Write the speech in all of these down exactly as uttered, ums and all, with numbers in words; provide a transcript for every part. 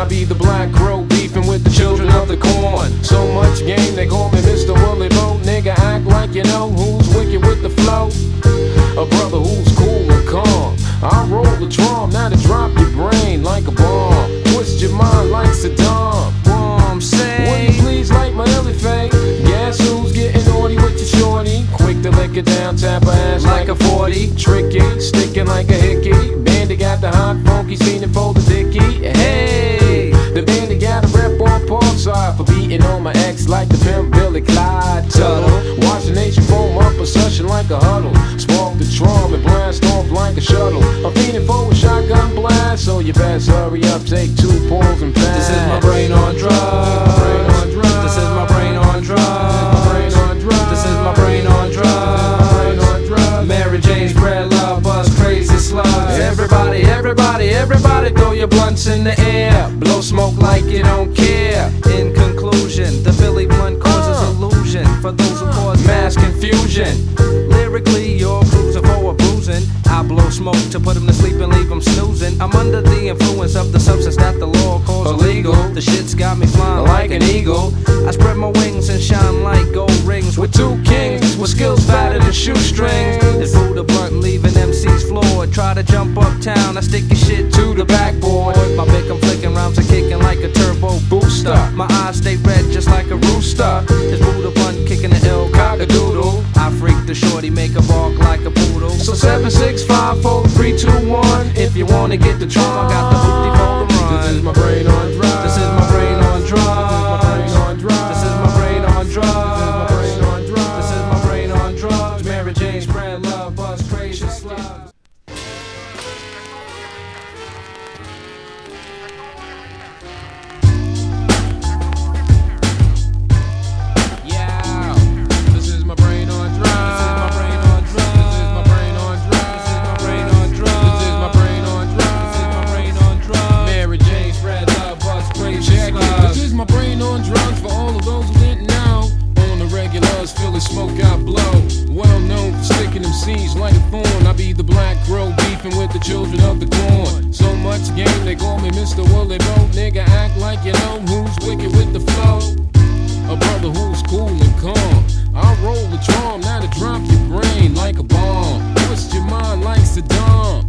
be the black crow beefing with the children of the corn. So much game, they call me Mister Willie Boat. Nigga, act like you know who's wicked with the flow. A brother who's cool and calm. I roll the drum, now to drop your brain like a bomb. Twist your mind like Saddam. Bomb say, will you please light my elephant? Guess who's getting naughty with your shorty? Quick to lick it down, tap her ass like a forty. Tricky, sticking like a hickey. Bandit got the hot funky scene and fold the dicky. Hey, the bandit got a rep on Parkside for beating on my ex like the pimp Billy Clyde Tuttle. Watch the nation foam up a session like a huddle. Spark the drum and blast off like a shuttle. I'm feeding for a shotgun blast, so you best hurry up, take two pulls and pass. this is my brain on drugs. This is my brain on drugs. This is my brain on drugs. Mary Jane's bread, love, buzz, crazy slugs. Everybody, everybody, everybody, throw your blunts in the air. Blow smoke like you don't care. In conclusion, the Philly blunt causes illusion for those who cause mass confusion. Lyrically, your crews are for a bruising. I blow smoke to put them to sleep and leave them snoozing. I'm under the influence of the substance that the law calls illegal. The shit's got me flying like an eagle. I spread my wings and shine like gold rings with two kings with skills fatter than shoestrings. It's Buddha blunt leaving M Cs floored. Try to jump uptown, I stick your shit to the backboard. My pick I'm flicking, rhymes are kicking like a turbo booster. My eyes stay red just like a rooster. It's Buddha blunt kicking the ill cock-a-doodle. I freak the shorty, make her bark like a poodle. So seven, six, five, four, three, two, one. If you wanna get the charm, I got the hoopty for the run. This is my brain on drugs. This is my brain on drugs. This is my brain on drugs. This is my brain on drugs. Mary Jane's brand love, buzz, crazy slugs. Yeah, this is my brain on drugs. This is my brain on drugs. This is my brain on drugs. This is my brain on drugs. This is my brain on drugs. This is my brain on drugs. Mary Jane's red love, buzz, crazy slugs. This is my brain on drugs for all of those who didn't know. On the regulars, Philly smoke out blow. Well known for sticking them seeds like a thorn. I be the black crow beefing with the children of the corn. So much game, they call me Mister Willie Boat. Nigga, act like you know who's wicked with the flow. A brother who's cool and calm. I roll the drum, now to drop your brain like a bomb. Twist your mind like Saddam.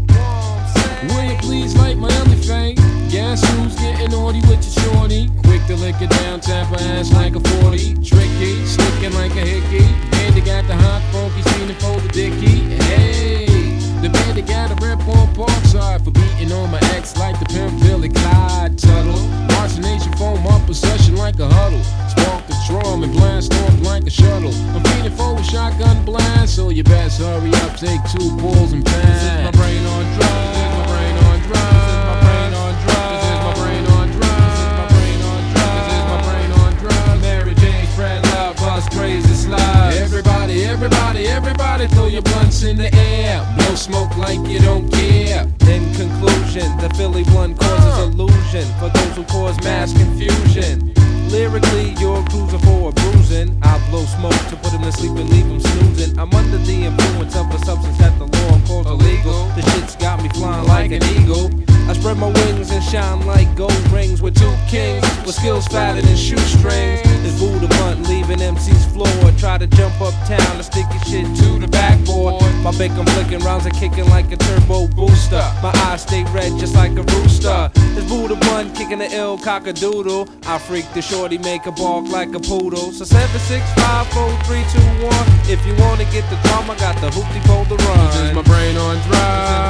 Will you please light my elephant? Guess who's getting naughty with your shorty? Quick to lick it down, tap her ass like a forty. Tricky, sticking like a hickey. Bandit got the hot funky scene and fold the dicky. Hey, the bandit got a rep on Parkside for beating on my ex like the pimp Billy Clyde Tuttle. Watch the nation foam up a session like a huddle. Spark the drum and blast off like a shuttle. I'm feeding for a shotgun blast, so you best hurry up, take two pulls and pass. This is my brain on drugs. This is my brain on drugs. This is my brain on drugs. This is my brain on drugs. This is my brain on drugs. This is my brain on drugs. Mary Jane's brand love, buzz, crazy slugs. Everybody, everybody, everybody, throw your blunts in the air. Blow smoke like you don't care. In conclusion, the Philly blunt causes illusion for those who cause mass confusion. Lyrically, your crews are for a bruising. I blow smoke to put him to sleep and leave him snoozing. I'm under the influence of a substance that the law calls illegal. The shit's got me flying like an eagle. I spread my wings and shine like gold rings with two kings with skills fatter than shoestrings. This Buddha blunt leaving M Cs floored. Try to jump uptown and stick your shit to the backboard. My pick I'm flicking, rounds are kicking like a turbo booster. My eyes stay red just like a rooster. This Buddha blunt kicking the ill cock-a-doodle. I freak the shorty, make her bark like a poodle. So seven, six, five, four, three, two, one. If you wanna get the drum, I got the hoopty for the run. This is my brain on drugs.